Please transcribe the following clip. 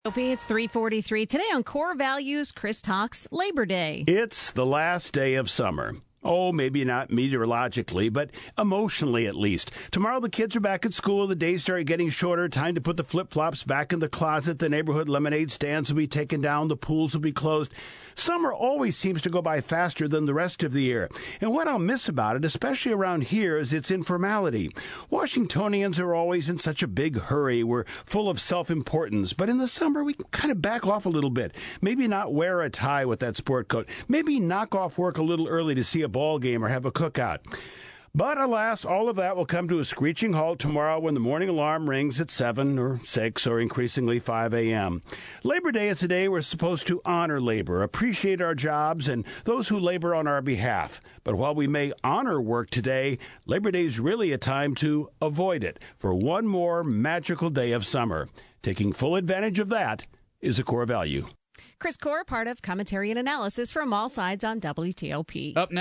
It's 3:43. Today on Core Values, Chris talks Labor Day. It's the last day of summer. Oh, maybe not meteorologically, but emotionally at least. Tomorrow the kids are back at school. The days start getting shorter. Time to put the flip-flops back in the closet. The neighborhood lemonade stands will be taken down. The pools will be closed. Summer always seems to go by faster than the rest of the year. And what I'll miss about it, especially around here, is its informality. Washingtonians are always in such a big hurry. We're full of self-importance. But in the summer, we kind of back off a little bit. Maybe not wear a tie with that sport coat. Maybe knock off work a little early to see a ball game or have a cookout. But alas, all of that will come to a screeching halt tomorrow when the morning alarm rings at 7 or 6 or increasingly 5 a.m. Labor Day is the day we're supposed to honor labor, appreciate our jobs, and those who labor on our behalf. But while we may honor work today, Labor Day is really a time to avoid it for one more magical day of summer. Taking full advantage of that is a core value. Chris Core, part of Commentary and Analysis from all sides on WTOP. Up next.